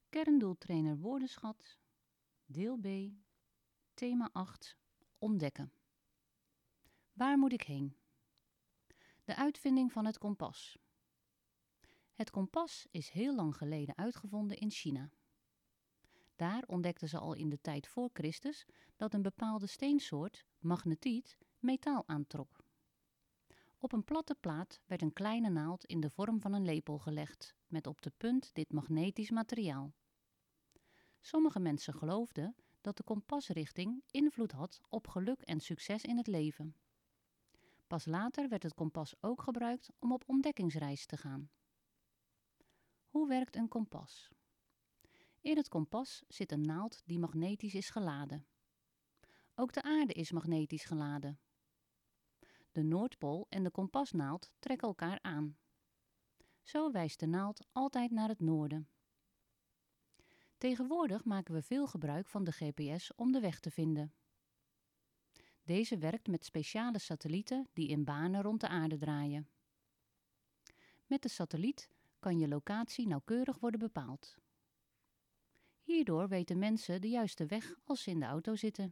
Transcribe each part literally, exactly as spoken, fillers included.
Kerndoeltrainer Woordenschat, deel B, thema acht, ontdekken. Waar moet ik heen? De uitvinding van het kompas. Het kompas is heel lang geleden uitgevonden in China. Daar ontdekten ze al in de tijd voor Christus dat een bepaalde steensoort, magnetiet, metaal aantrok. Op een platte plaat werd een kleine naald in de vorm van een lepel gelegd, met op de punt dit magnetisch materiaal. Sommige mensen geloofden dat de kompasrichting invloed had op geluk en succes in het leven. Pas later werd het kompas ook gebruikt om op ontdekkingsreis te gaan. Hoe werkt een kompas? In het kompas zit een naald die magnetisch is geladen. Ook de aarde is magnetisch geladen. De Noordpool en de kompasnaald trekken elkaar aan. Zo wijst de naald altijd naar het noorden. Tegenwoordig maken we veel gebruik van de G P S om de weg te vinden. Deze werkt met speciale satellieten die in banen rond de aarde draaien. Met de satelliet kan je locatie nauwkeurig worden bepaald. Hierdoor weten mensen de juiste weg als ze in de auto zitten.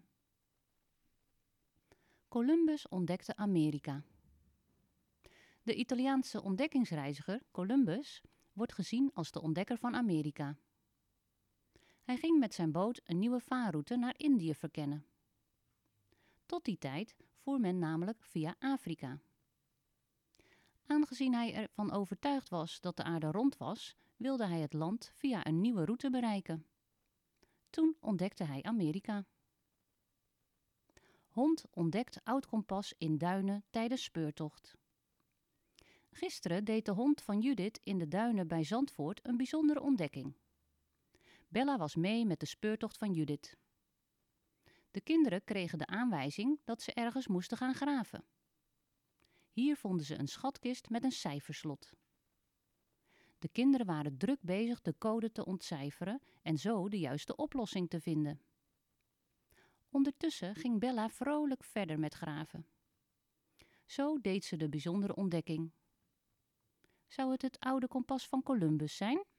Columbus ontdekte Amerika. De Italiaanse ontdekkingsreiziger Columbus wordt gezien als de ontdekker van Amerika. Hij ging met zijn boot een nieuwe vaarroute naar Indië verkennen. Tot die tijd voer men namelijk via Afrika. Aangezien hij ervan overtuigd was dat de aarde rond was, wilde hij het land via een nieuwe route bereiken. Toen ontdekte hij Amerika. Hond ontdekt oud kompas in duinen tijdens speurtocht. Gisteren deed de hond van Judith in de duinen bij Zandvoort een bijzondere ontdekking. Bella was mee met de speurtocht van Judith. De kinderen kregen de aanwijzing dat ze ergens moesten gaan graven. Hier vonden ze een schatkist met een cijferslot. De kinderen waren druk bezig de code te ontcijferen en zo de juiste oplossing te vinden. Ondertussen ging Bella vrolijk verder met graven. Zo deed ze de bijzondere ontdekking. Zou het het oude kompas van Columbus zijn?